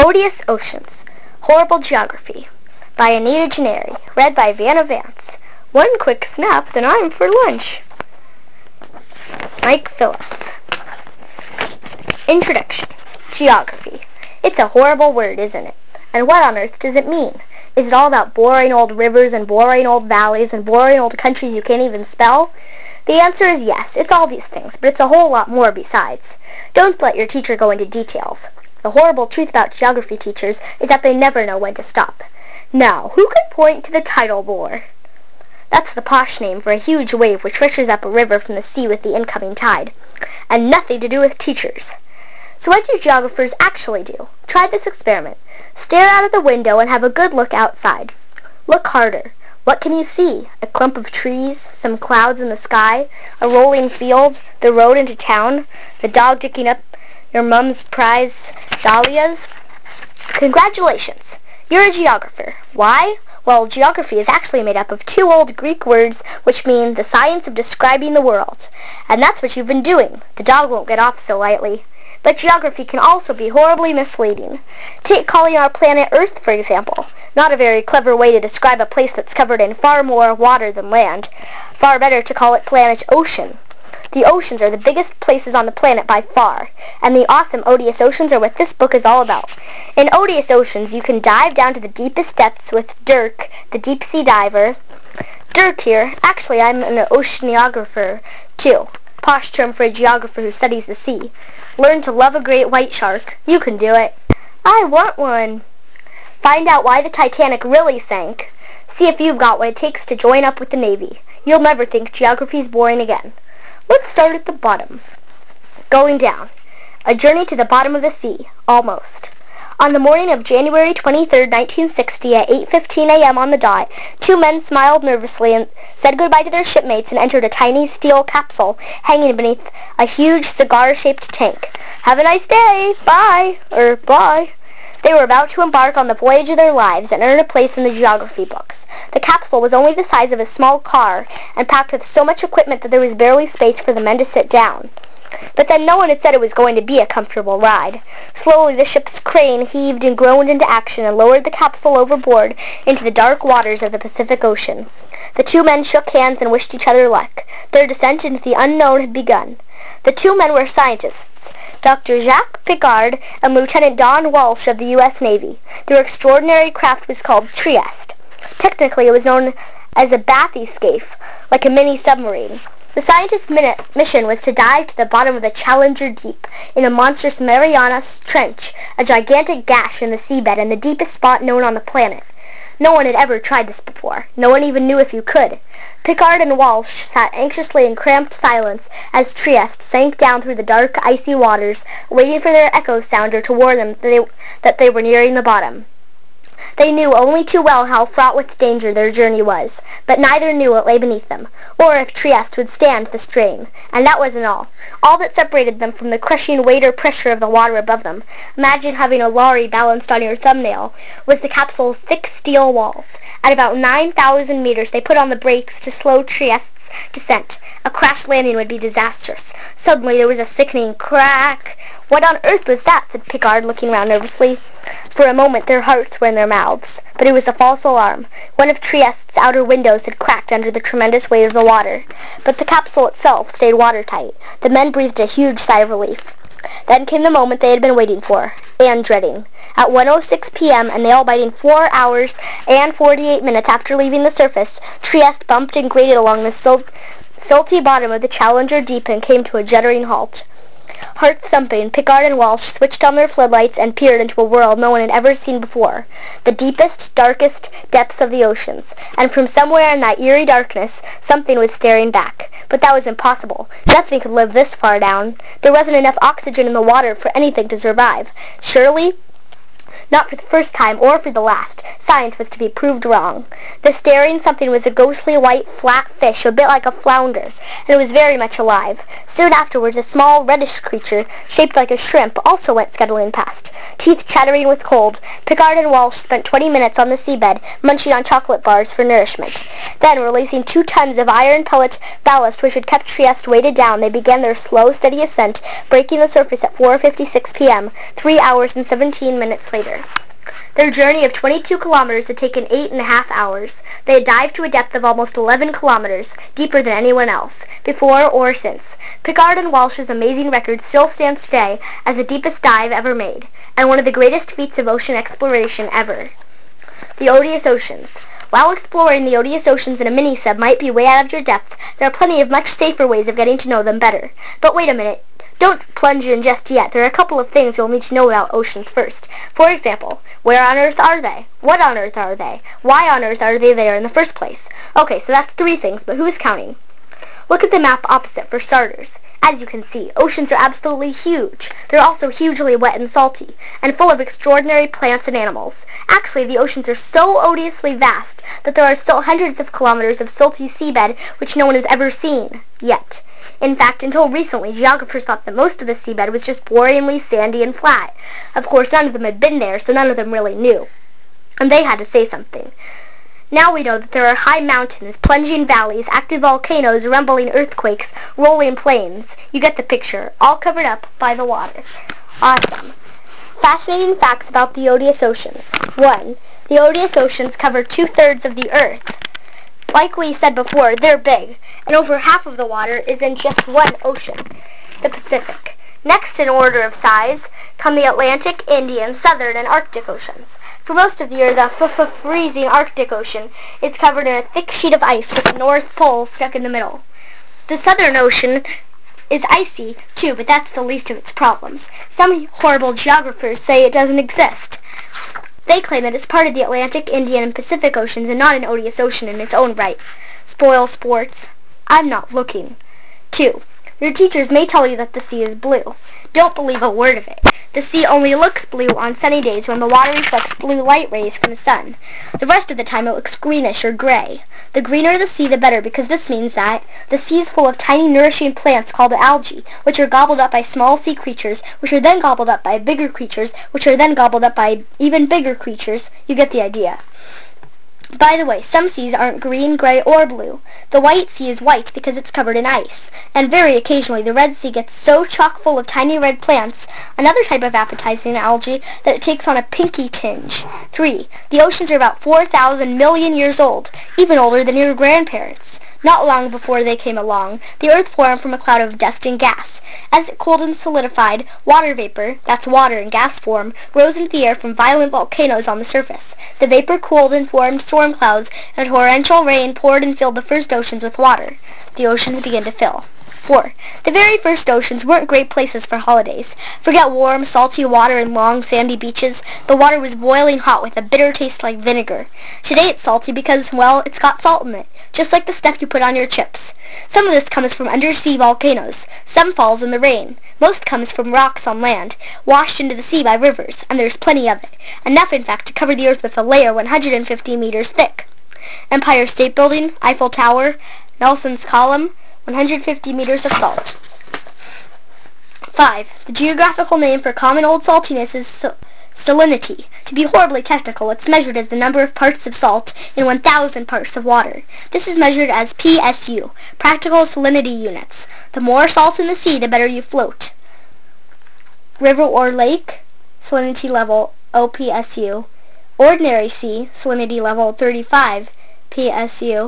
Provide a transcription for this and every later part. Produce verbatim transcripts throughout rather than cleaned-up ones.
Odious Oceans, Horrible Geography by Anita Gennari, read by Vanna Vance. One quick snap, then I'm for lunch. Mike Phillips. Introduction. Geography. It's a horrible word, isn't it? And what on earth does it mean? Is it all about boring old rivers and boring old valleys and boring old countries you can't even spell? The answer is yes, it's all these things, but it's a whole lot more besides. Don't let your teacher go into details. The horrible truth about geography teachers is that they never know when to stop. Now, who can point to the tidal bore? That's the posh name for a huge wave which rushes up a river from the sea with the incoming tide. And nothing to do with teachers. So what do geographers actually do? Try this experiment. Stare out of the window and have a good look outside. Look harder. What can you see? A clump of trees, some clouds in the sky, a rolling field, the road into town, the dog digging up your mum's prize dahlias? Congratulations! You're a geographer. Why? Well, geography is actually made up of two old Greek words which mean the science of describing the world. And that's what you've been doing. The dog won't get off so lightly. But geography can also be horribly misleading. Take calling our planet Earth, for example. Not a very clever way to describe a place that's covered in far more water than land. Far better to call it planet Ocean. The oceans are the biggest places on the planet by far, and the awesome Odious Oceans are what this book is all about. In Odious Oceans, you can dive down to the deepest depths with Dirk, the deep-sea diver. Dirk here. Actually, I'm an oceanographer, too. Posh term for a geographer who studies the sea. Learn to love a great white shark. You can do it. I want one. Find out why the Titanic really sank. See if you've got what it takes to join up with the Navy. You'll never think geography's boring again. Let's start at the bottom. Going down. A journey to the bottom of the sea. Almost. On the morning of January twenty-third, nineteen sixty, at eight fifteen a.m. on the dot, two men smiled nervously and said goodbye to their shipmates and entered a tiny steel capsule hanging beneath a huge cigar-shaped tank. Have a nice day. Bye. Er, bye. They were about to embark on the voyage of their lives and earn a place in the geography books. The capsule was only the size of a small car and packed with so much equipment that there was barely space for the men to sit down. But then no one had said it was going to be a comfortable ride. Slowly the ship's crane heaved and groaned into action and lowered the capsule overboard into the dark waters of the Pacific Ocean. The two men shook hands and wished each other luck. Their descent into the unknown had begun. The two men were scientists, Doctor Jacques Piccard and Lieutenant Don Walsh of the U S Navy. Their extraordinary craft was called Trieste. Technically, it was known as a bathyscaphe, like a mini-submarine. The scientists' mission was to dive to the bottom of the Challenger Deep in a monstrous Marianas Trench, a gigantic gash in the seabed and the deepest spot known on the planet. No one had ever tried this before. No one even knew if you could. Piccard and Walsh sat anxiously in cramped silence as Trieste sank down through the dark, icy waters, waiting for their echo sounder to warn them that they, that they were nearing the bottom. They knew only too well how fraught with danger their journey was, but neither knew what lay beneath them, or if Trieste would stand the strain. And that wasn't all. All that separated them from the crushing weight or pressure of the water above them, imagine having a lorry balanced on your thumbnail, was the capsule's thick steel walls. At about nine thousand meters they put on the brakes to slow Trieste's descent. A crash landing would be disastrous. Suddenly there was a sickening crack. What on earth was that? Said Piccard, looking round nervously. For a moment their hearts were in their mouths, but it was a false alarm. One of Trieste's outer windows had cracked under the tremendous weight of the water, but the capsule itself stayed watertight. The men breathed a huge sigh of relief. Then came the moment they had been waiting for, and dreading. At one oh six p.m., a nail-biting four hours and forty-eight minutes after leaving the surface, Trieste bumped and grated along the salt, salty bottom of the Challenger Deep and came to a juddering halt. Heart thumping, Piccard and Walsh switched on their floodlights and peered into a world no one had ever seen before, the deepest, darkest depths of the oceans, and from somewhere in that eerie darkness something was staring back. But that was impossible. Nothing could live this far down. There wasn't enough oxygen in the water for anything to survive. Surely, not for the first time or for the last, Science was to be proved wrong. The staring something was a ghostly white flat fish, a bit like a flounder, and it was very much alive. Soon afterwards a small reddish creature, shaped like a shrimp, also went scuttling past, teeth chattering with cold. Pickard and Walsh spent twenty minutes on the seabed, munching on chocolate bars for nourishment. Then, releasing two tons of iron pellet ballast which had kept Trieste weighted down, they began their slow, steady ascent, breaking the surface at four fifty-six p.m., three hours and seventeen minutes later. Their journey of twenty-two kilometers had taken eight and a half hours. They had dived to a depth of almost eleven kilometers, deeper than anyone else, before or since. Pickard and Walsh's amazing record still stands today as the deepest dive ever made, and one of the greatest feats of ocean exploration ever. The odious oceans. While exploring the odious oceans in a mini-sub might be way out of your depth, there are plenty of much safer ways of getting to know them better. But wait a minute. Don't plunge in just yet. There are a couple of things you'll need to know about oceans first. For example, where on earth are they? What on earth are they? Why on earth are they there in the first place? Okay, so that's three things, but who is counting? Look at the map opposite for starters. As you can see, oceans are absolutely huge. They're also hugely wet and salty, and full of extraordinary plants and animals. Actually, the oceans are so odiously vast that there are still hundreds of kilometers of silty seabed which no one has ever seen, yet. In fact, until recently, geographers thought that most of the seabed was just boringly sandy and flat. Of course, none of them had been there, so none of them really knew. And they had to say something. Now we know that there are high mountains, plunging valleys, active volcanoes, rumbling earthquakes, rolling plains. You get the picture, all covered up by the water. Awesome. Fascinating facts about the odious oceans. One, the odious oceans cover two-thirds of the earth. Like we said before, they're big, and over half of the water is in just one ocean, the Pacific. Next in order of size come the Atlantic, Indian, Southern, and Arctic Oceans. For most of the year, the f-f-freezing Arctic Ocean is covered in a thick sheet of ice with the North Pole stuck in the middle. The Southern Ocean is icy, too, but that's the least of its problems. Some horrible geographers say it doesn't exist. They claim that it's part of the Atlantic, Indian, and Pacific Oceans and not an odious ocean in its own right. Spoil sports. I'm not looking. Two. Your teachers may tell you that the sea is blue. Don't believe a word of it. The sea only looks blue on sunny days when the water reflects blue light rays from the sun. The rest of the time it looks greenish or gray. The greener the sea, the better, because this means that the sea is full of tiny nourishing plants called algae, which are gobbled up by small sea creatures, which are then gobbled up by bigger creatures, which are then gobbled up by even bigger creatures. You get the idea. By the way, some seas aren't green, gray, or blue. The White Sea is white because it's covered in ice, and very occasionally the Red Sea gets so chock full of tiny red plants, another type of appetizing algae, that it takes on a pinky tinge. Three. The oceans are about four thousand million years old, even older than your grandparents. Not long before they came along, the Earth formed from a cloud of dust and gas. As it cooled and solidified, water vapor, that's water in gas form, rose into the air from violent volcanoes on the surface. The vapor cooled and formed storm clouds, and torrential rain poured and filled the first oceans with water. The oceans began to fill. Four. The very first oceans weren't great places for holidays. Forget warm, salty water and long, sandy beaches. The water was boiling hot with a bitter taste like vinegar. Today it's salty because, well, it's got salt in it, just like the stuff you put on your chips. Some of this comes from undersea volcanoes. Some falls in the rain. Most comes from rocks on land, washed into the sea by rivers, and there's plenty of it. Enough, in fact, to cover the earth with a layer one hundred fifty meters thick. Empire State Building, Eiffel Tower, Nelson's Column, one hundred fifty meters of salt. Five. The geographical name for common old saltiness is sal salinity. To be horribly technical, it's measured as the number of parts of salt in one thousand parts of water. This is measured as P S U, practical salinity units. The more salt in the sea, the better you float. River or lake, salinity level O P S U. Ordinary sea, salinity level thirty-five P S U.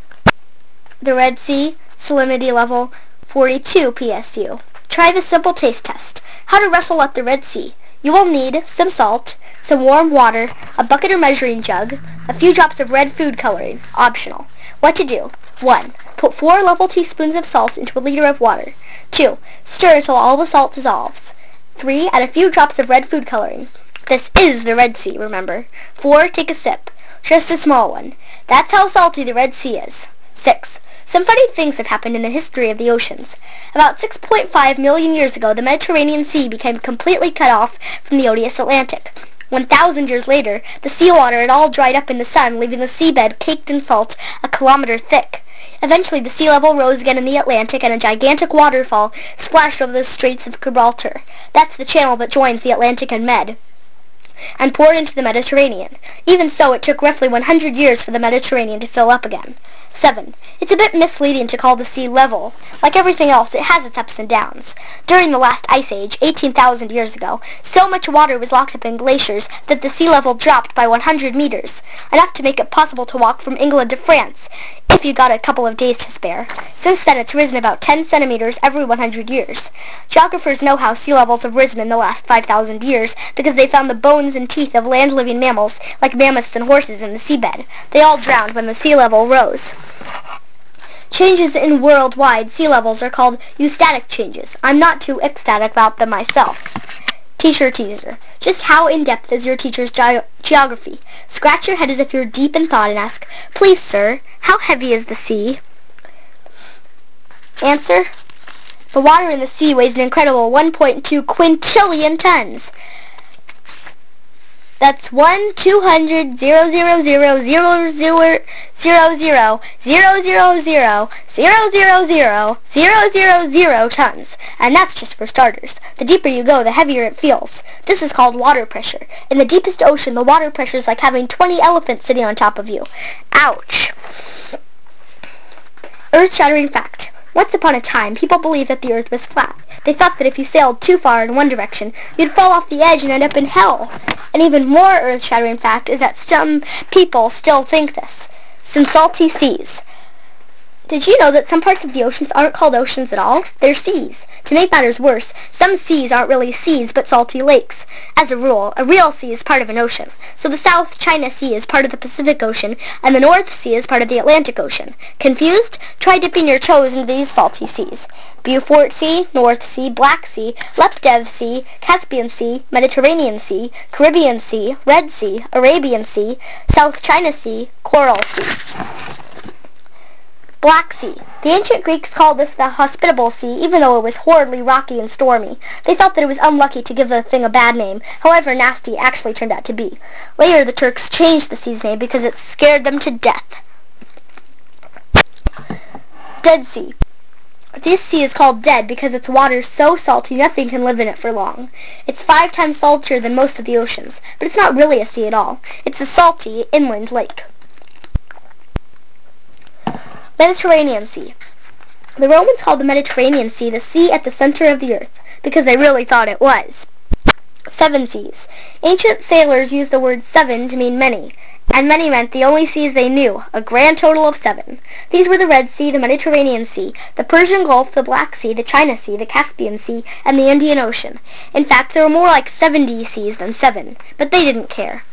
The Red Sea, salinity level forty-two P S U. Try the simple taste test. How to wrestle up the Red Sea. You will need some salt, some warm water, a bucket or measuring jug, a few drops of red food coloring, optional. What to do? One. Put four level teaspoons of salt into a liter of water. Two. Stir until all the salt dissolves. Three. Add a few drops of red food coloring. This is the Red Sea, remember. Four. Take a sip. Just a small one. That's how salty the Red Sea is. Six. Some funny things have happened in the history of the oceans. About six point five million years ago, the Mediterranean Sea became completely cut off from the odious Atlantic. One thousand years later, the seawater had all dried up in the sun, leaving the seabed caked in salt a kilometer thick. Eventually, the sea level rose again in the Atlantic, and a gigantic waterfall splashed over the Straits of Gibraltar. That's the channel that joins the Atlantic and Med, and poured into the Mediterranean. Even so, it took roughly one hundred years for the Mediterranean to fill up again. seven. It's a bit misleading to call the sea level. Like everything else, it has its ups and downs. During the last ice age, eighteen thousand years ago, so much water was locked up in glaciers that the sea level dropped by one hundred meters, enough to make it possible to walk from England to France, if you got a couple of days to spare. Since then, it's risen about ten centimeters every one hundred years. Geographers know how sea levels have risen in the last five thousand years because they found the bones and teeth of land-living mammals like mammoths and horses in the seabed. They all drowned when the sea level rose. Changes in worldwide sea levels are called eustatic changes. I'm not too ecstatic about them myself. Teacher teaser. Just how in-depth is your teacher's ge- geography? Scratch your head as if you're deep in thought and ask, "Please, sir, how heavy is the sea?" Answer. The water in the sea weighs an incredible one point two quintillion tons. That's one two hundred zero zero zero zero zero zero zero zero zero zero zero zero zero zero zero zero tons. And that's just for starters. The deeper you go, the heavier it feels. This is called water pressure. In the deepest ocean, the water pressure is like having twenty elephants sitting on top of you. Ouch. Earth-shattering fact. Once upon a time, people believed that the earth was flat. They thought that if you sailed too far in one direction, you'd fall off the edge and end up in hell. An even more earth-shattering fact is that some people still think this. Some salty seas. Did you know that some parts of the oceans aren't called oceans at all? They're seas. To make matters worse, some seas aren't really seas but salty lakes. As a rule, a real sea is part of an ocean. So the South China Sea is part of the Pacific Ocean, and the North Sea is part of the Atlantic Ocean. Confused? Try dipping your toes into these salty seas. Beaufort Sea, North Sea, Black Sea, Leptev Sea, Caspian Sea, Mediterranean Sea, Caribbean Sea, Red Sea, Arabian Sea, South China Sea, Coral Sea. Black Sea. The ancient Greeks called this the hospitable sea, even though it was horribly rocky and stormy. They thought that it was unlucky to give the thing a bad name, however nasty it actually turned out to be. Later, the Turks changed the sea's name because it scared them to death. Dead Sea. This sea is called dead because its water is so salty nothing can live in it for long. It's five times saltier than most of the oceans, but it's not really a sea at all. It's a salty, inland lake. Mediterranean Sea. The Romans called the Mediterranean Sea the sea at the center of the earth, because they really thought it was. Seven seas. Ancient sailors used the word seven to mean many, and many meant the only seas they knew, a grand total of seven. These were the Red Sea, the Mediterranean Sea, the Persian Gulf, the Black Sea, the China Sea, the Caspian Sea, and the Indian Ocean. In fact, there were more like seventy seas than seven, but they didn't care.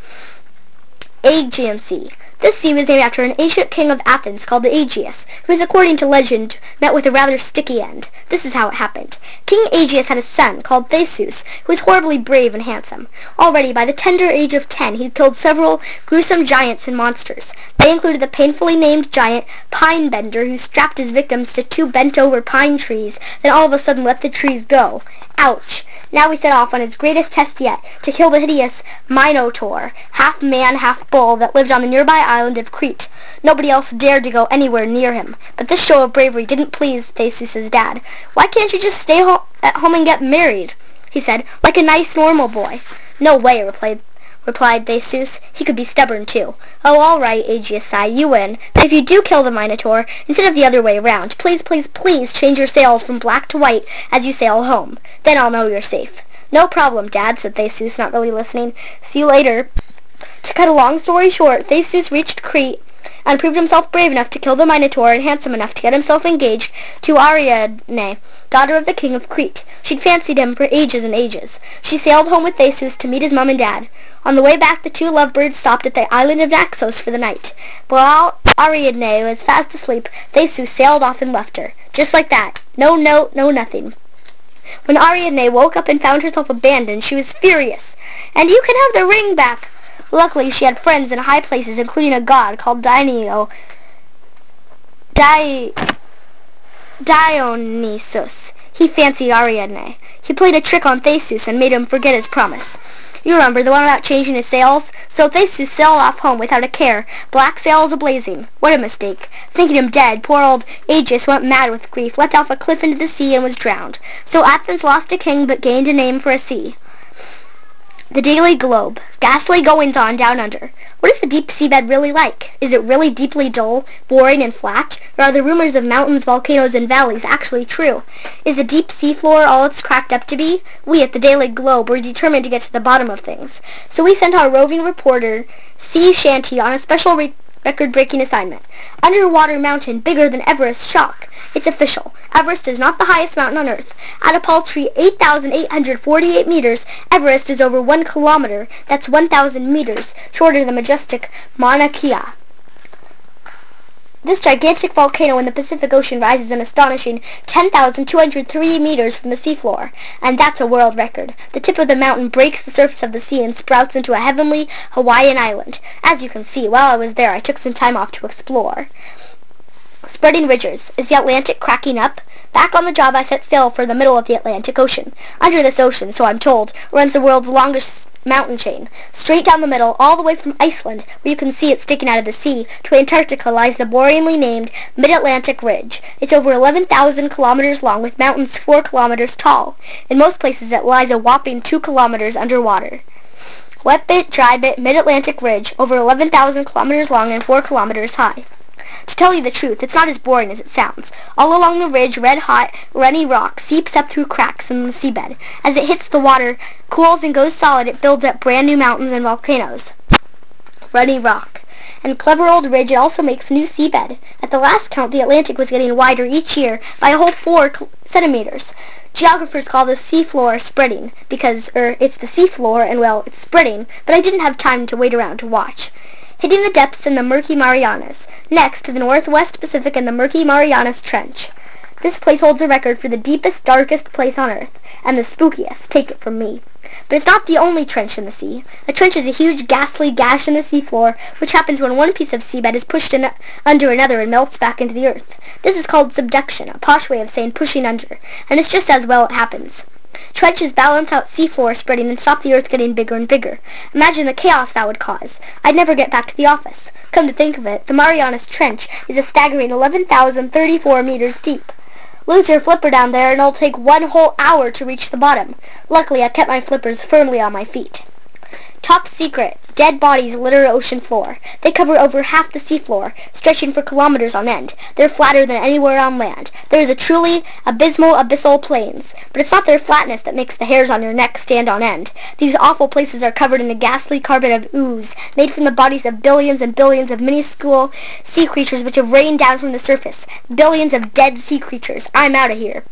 Aegean Sea. This sea was named after an ancient king of Athens called Aegeus, who, according to legend, met with a rather sticky end. This is how it happened. King Aegeus had a son called Theseus, who was horribly brave and handsome. Already, by the tender age of ten, he had killed several gruesome giants and monsters. They included the painfully named giant Pinebender, who strapped his victims to two bent-over pine trees, then all of a sudden let the trees go. Ouch! Now he set off on his greatest test yet, to kill the hideous Minotaur, half man, half bull, that lived on the nearby island of Crete. Nobody else dared to go anywhere near him. But this show of bravery didn't please Theseus's dad. "Why can't you just stay ho- at home and get married?" he said, "like a nice normal boy." "No way," replied replied Theseus. He could be stubborn too. "Oh, all right," Aegeus sighed, "you win. But if you do kill the Minotaur, instead of the other way around, please, please, please change your sails from black to white as you sail home. Then I'll know you're safe." "No problem, Dad," said Theseus, not really listening. "See you later." To cut a long story short, Theseus reached Crete and proved himself brave enough to kill the Minotaur and handsome enough to get himself engaged to Ariadne, daughter of the king of Crete. She'd fancied him for ages and ages. She sailed home with Theseus to meet his mom and dad. On the way back, the two lovebirds stopped at the island of Naxos for the night. While Ariadne was fast asleep, Theseus sailed off and left her. Just like that. No note, no nothing. When Ariadne woke up and found herself abandoned, she was furious. "And you can have the ring back!" Luckily, she had friends in high places, including a god called Dionio, Di, Dionysus. He fancied Ariadne. He played a trick on Theseus and made him forget his promise. You remember, the one about changing his sails? So they used to sail off home without a care, black sails a-blazing. What a mistake. Thinking him dead, poor old Aegeus went mad with grief, leapt off a cliff into the sea, and was drowned. So Athens lost a king, but gained a name for a sea. The Daily Globe. Ghastly goings-on down under. What is the deep seabed really like? Is it really deeply dull, boring, and flat? Or are the rumors of mountains, volcanoes, and valleys actually true? Is the deep seafloor all it's cracked up to be? We at the Daily Globe were determined to get to the bottom of things. So we sent our roving reporter, Sea Shanty, on a special re- record-breaking assignment. Underwater mountain bigger than Everest shock. It's official. Everest is not the highest mountain on Earth. At a paltry eight thousand eight hundred forty-eight meters, Everest is over one kilometer. That's one thousand meters, shorter than the majestic Mauna Kea. This gigantic volcano in the Pacific Ocean rises an astonishing ten thousand two hundred three meters from the seafloor, and that's a world record. The tip of the mountain breaks the surface of the sea and sprouts into a heavenly Hawaiian island. As you can see, while I was there, I took some time off to explore. Spreading ridges. Is the Atlantic cracking up? Back on the job, I set sail for the middle of the Atlantic Ocean. Under this ocean, so I'm told, runs the world's longest mountain chain. Straight down the middle, all the way from Iceland, where you can see it sticking out of the sea, to Antarctica lies the boringly named Mid-Atlantic Ridge. It's over eleven thousand kilometers long, with mountains four kilometers tall. In most places, it lies a whopping two kilometers underwater. Wet bit, dry bit, Mid-Atlantic Ridge, over eleven thousand kilometers long and four kilometers high. To tell you the truth, it's not as boring as it sounds. All along the ridge, red-hot, runny rock seeps up through cracks in the seabed. As it hits the water, cools, and goes solid, it builds up brand new mountains and volcanoes. Runny rock. And clever old ridge, it also makes new seabed. At the last count, the Atlantic was getting wider each year by a whole four centimeters. Geographers call the seafloor spreading, because, er, it's the seafloor, and, well, it's spreading, but I didn't have time to wait around to watch. Hitting the depths in the murky Marianas. Next, to the Northwest Pacific and the murky Marianas Trench. This place holds the record for the deepest, darkest place on Earth, and the spookiest, take it from me. But it's not the only trench in the sea. A trench is a huge, ghastly gash in the seafloor, which happens when one piece of seabed is pushed in under another and melts back into the earth. This is called subduction, a posh way of saying pushing under, and it's just as well it happens. Trenches balance out seafloor spreading and stop the earth getting bigger and bigger. Imagine the chaos that would cause. I'd never get back to the office. Come to think of it, the Marianas Trench is a staggering eleven thousand thirty-four meters deep. Lose your flipper down there and it'll take one whole hour to reach the bottom. Luckily, I kept my flippers firmly on my feet. Top secret. Dead bodies litter ocean floor. They cover over half the seafloor, stretching for kilometers on end. They're flatter than anywhere on land. They're the truly abysmal abyssal plains. But it's not their flatness that makes the hairs on your neck stand on end. These awful places are covered in a ghastly carpet of ooze, made from the bodies of billions and billions of minuscule sea creatures which have rained down from the surface. Billions of dead sea creatures. I'm out of here.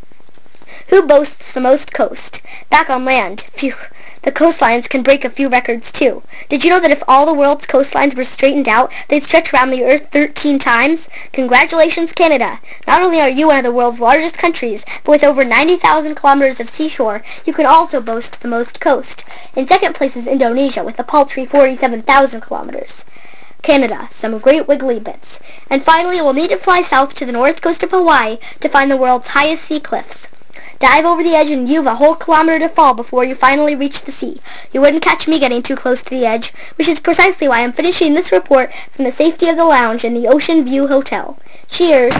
Who boasts the most coast? Back on land. Phew. The coastlines can break a few records, too. Did you know that if all the world's coastlines were straightened out, they'd stretch around the Earth thirteen times? Congratulations, Canada! Not only are you one of the world's largest countries, but with over ninety thousand kilometers of seashore, you can also boast the most coast. In second place is Indonesia, with a paltry forty-seven thousand kilometers. Canada, some great wiggly bits. And finally, we'll need to fly south to the north coast of Hawaii to find the world's highest sea cliffs. Dive over the edge and you've a whole kilometer to fall before you finally reach the sea. You wouldn't catch me getting too close to the edge, which is precisely why I'm finishing this report from the safety of the lounge in the Ocean View Hotel. Cheers!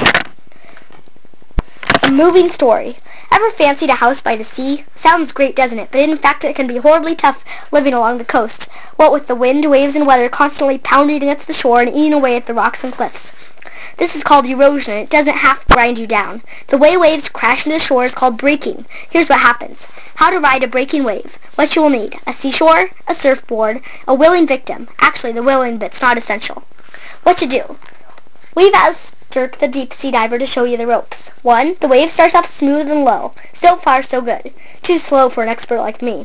A moving story. Ever fancied a house by the sea? Sounds great, doesn't it? But in fact it can be horribly tough living along the coast, what with the wind, waves, and weather constantly pounding against the shore and eating away at the rocks and cliffs. This is called erosion, and it doesn't half grind you down. The way waves crash into the shore is called breaking. Here's what happens. How to ride a breaking wave. What you will need. A seashore, a surfboard, a willing victim. Actually, the willing bit's not essential. What to do. We've asked Dirk the deep sea diver to show you the ropes. One, the wave starts off smooth and low. So far, so good. Too slow for an expert like me.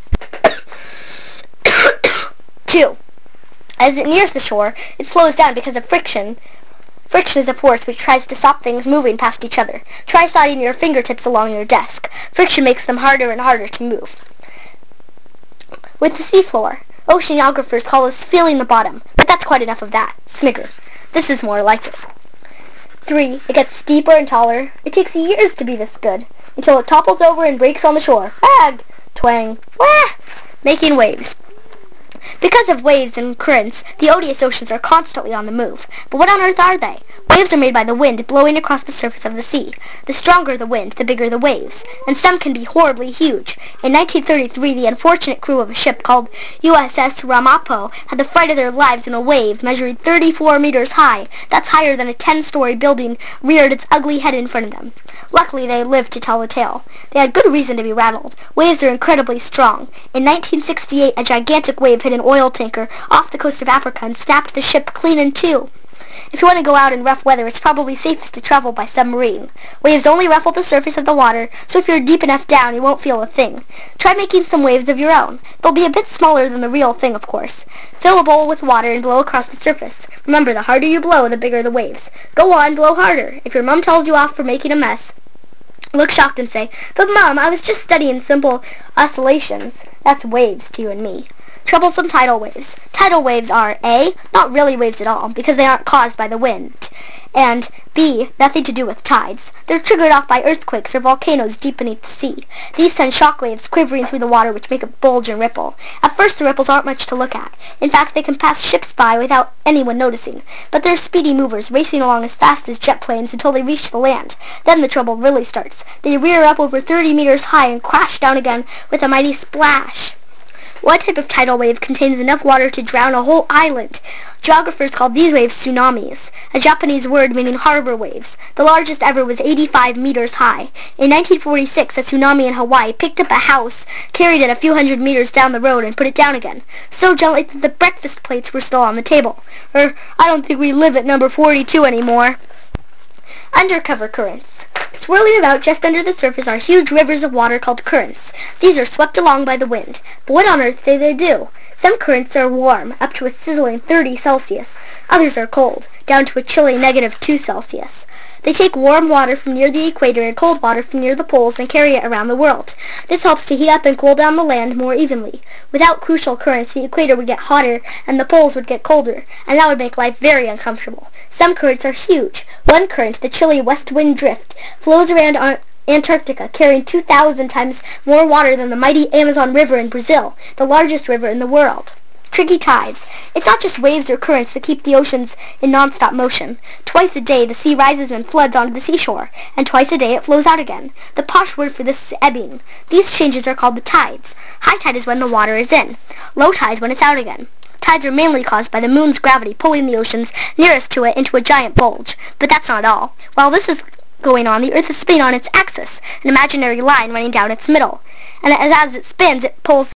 Two, as it nears the shore, it slows down because of friction. Friction is a force which tries to stop things moving past each other. Try sliding your fingertips along your desk. Friction makes them harder and harder to move. With the seafloor, oceanographers call this feeling the bottom, but that's quite enough of that. Snigger. This is more like it. Three, it gets steeper and taller. It takes years to be this good, until it topples over and breaks on the shore. Ag! Twang. Wah! Making waves. Because of waves and currents, the odious oceans are constantly on the move. But what on earth are they? Waves are made by the wind blowing across the surface of the sea. The stronger the wind, the bigger the waves, and some can be horribly huge. In nineteen thirty-three, the unfortunate crew of a ship called U S S Ramapo had the fright of their lives when a wave measuring thirty-four meters high, that's higher than a ten-story building, reared its ugly head in front of them. Luckily, they lived to tell the tale. They had good reason to be rattled. Waves are incredibly strong. In nineteen sixty-eight, a gigantic wave hit an oil tanker off the coast of Africa and snapped the ship clean in two. If you want to go out in rough weather, it's probably safest to travel by submarine. Waves only ruffle the surface of the water, so if you're deep enough down, you won't feel a thing. Try making some waves of your own. They'll be a bit smaller than the real thing, of course. Fill a bowl with water and blow across the surface. Remember, the harder you blow, the bigger the waves. Go on, blow harder. If your mom tells you off for making a mess, look shocked and say, "But Mom, I was just studying simple oscillations." That's waves to you and me. Troublesome tidal waves. Tidal waves are A, not really waves at all, because they aren't caused by the wind, and B, nothing to do with tides. They're triggered off by earthquakes or volcanoes deep beneath the sea. These send shock waves quivering through the water which make it bulge and ripple. At first the ripples aren't much to look at. In fact, they can pass ships by without anyone noticing. But they're speedy movers, racing along as fast as jet planes until they reach the land. Then the trouble really starts. They rear up over thirty meters high and crash down again with a mighty splash. One type of tidal wave contains enough water to drown a whole island. Geographers called these waves tsunamis, a Japanese word meaning harbor waves. The largest ever was eighty-five meters high. In nineteen forty-six, a tsunami in Hawaii picked up a house, carried it a few hundred meters down the road, and put it down again, so gently that the breakfast plates were still on the table. Or, I don't think we live at number forty-two anymore. Undercover currents. Swirling about just under the surface are huge rivers of water called currents. These are swept along by the wind. But what on earth do they do? Some currents are warm, up to a sizzling thirty Celsius. Others are cold, down to a chilly negative two Celsius. They take warm water from near the equator and cold water from near the poles and carry it around the world. This helps to heat up and cool down the land more evenly. Without crucial currents, the equator would get hotter and the poles would get colder, and that would make life very uncomfortable. Some currents are huge. One current, the chilly west wind drift, flows around on Antarctica, carrying two thousand times more water than the mighty Amazon River in Brazil, the largest river in the world. Tricky tides. It's not just waves or currents that keep the oceans in non-stop motion. Twice a day the sea rises and floods onto the seashore, and twice a day it flows out again. The posh word for this is ebbing. These changes are called the tides. High tide is when the water is in. Low tide is when it's out again. Tides are mainly caused by the moon's gravity pulling the oceans nearest to it into a giant bulge. But that's not all. While this is going on, the Earth is spinning on its axis, an imaginary line running down its middle. And as, as it spins, it pulls